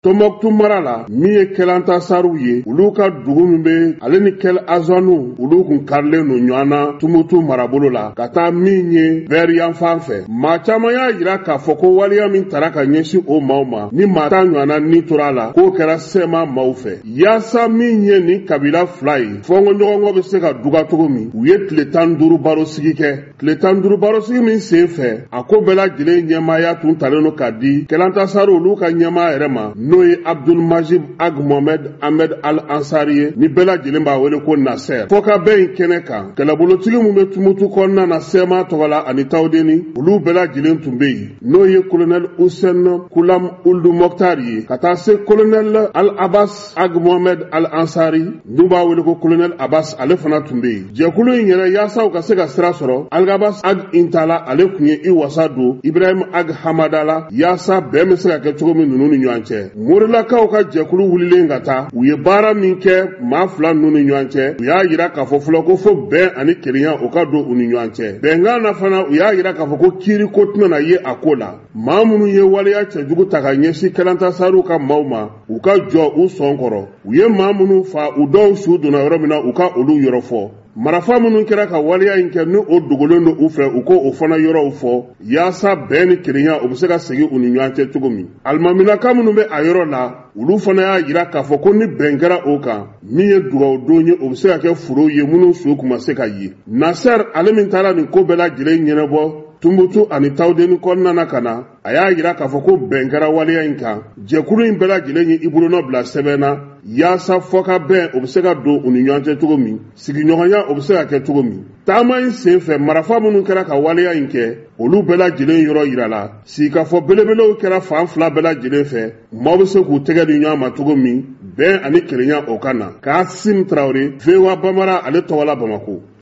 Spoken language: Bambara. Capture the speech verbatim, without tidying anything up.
Tombouctou mara la min ye Kɛlanta Sariw ye olu ka dugu min bɛ ale ni Kɛl Azwanu olu kun karilen no ɲɔgɔn na Tombouctou marabolo la ka taa min ye Bɛri yanfan fɛ. Maa caman y'a yira k'a fɔ ko waliya min tara ka ɲɛsin o maaw ma ni maa ta ɲɔgɔnna ni tora la k'o kɛra sɛma maaw fɛ. Yaasa min ye ni kabila fila ye fɔnkɔɲɔgɔnkɔ bɛ se ka duga cogo min u ye tile tan ni duuru baro sigi kɛ. Tile tan ni duuru baro sigi min sen fɛ a ko bɛɛ lajɛlen ɲɛmaaya tun talen no ka di Kɛlanta Sariw olu ka ɲɛmaa yɛrɛ ma n'o ye Abdul Majid Ag Mohamed Ahmed Al Ansari ye ni bɛɛ lajɛlen b'a wele ko Nasser. Fɔ ka bɛn in kɛnɛ kan kɛlɛbolotigi min bɛ Tombouctou kɔnɔna na sɛma tɔgɔ la ani Tawdeni olu bɛɛ lajɛlen tun bɛ yen n'o ye Colonel Hussein Kulam Uldu Mokhtar ye ka taa se Colonel Al Abbas Ag Mohamed Al Ansari n'u b'a wele ko Colonel Abbas ale fana tun bɛ yen. Jɛkulu in yɛrɛ yaasa u ka se ka sira sɔrɔ Al Abbas Ag Intala ale kun ye i wasa don Ibrahim Ag Hamadala yaasa bɛn bɛ se ka kɛ cogo min ninnu ni ɲɔgɔn cɛ. Morilakaw ka jɛkulu wulilen ka taa u ye baara min kɛ maa fila ninnu ni ɲɔgɔn cɛ u y'a yira k'a fɔ fɔlɔ ko fo bɛn ani kelenya o ka don u ni ɲɔgɔn cɛ. Bɛnkan na fana u y'a yira k'a fɔ ko kiiri ko tɛna ye a ko la. Maa minnu ye waleya cɛjugu ta ka ɲɛsin Kɛlanta Sariw ka maaw ma u ka jɔ u sɔn kɔrɔ. U ye maa minnu fa u dɔw su donna yɔrɔ min na u ka olu yɔrɔ fɔ. Marafa minnu kɛra ka waleya in kɛ ni o dogolen don u fɛ u ko o fana yɔrɔw fɔ yaasa bɛn ni kelenya o bɛ se ka segin u ni ɲɔgɔn cɛ cogo min. Alimaminaka minnu bɛ a yɔrɔ la olu fana y'a yira k'a fɔ ko ni bɛn kɛra o kan min ye dugawu don ye o bɛ se ka kɛ foro ye minnu su kun ma se ka ye. Nasser ale min taara nin ko bɛɛ lajɛlen ɲɛnabɔ Tombouctou ani Tawdeni kɔnɔna na ka na a y'a yira k'a fɔ ko bɛn kɛra waleya in kan jɛkulu in bɛɛ lajɛlen ye i bolonɔ bila sɛbɛn na yaasa fɔ ka bɛn o bɛ se ka don u ni ɲɔgɔn cɛ cogo min sigiɲɔgɔnya o bɛ se ka kɛ cogo min. Taama in sen fɛ marafa minnu kɛra ka waleya in kɛ olu bɛɛ lajɛlen yɔrɔ yira la sigikafɔ belebelew kɛra fan fila bɛɛ lajɛlen fɛ maaw bɛ se k'u tɛgɛ di ɲɔgɔn ma cogo min bɛn ani kelenya o ka na. Kaasim Traoré V O A Bambara ale tɔgɔ la Bamako.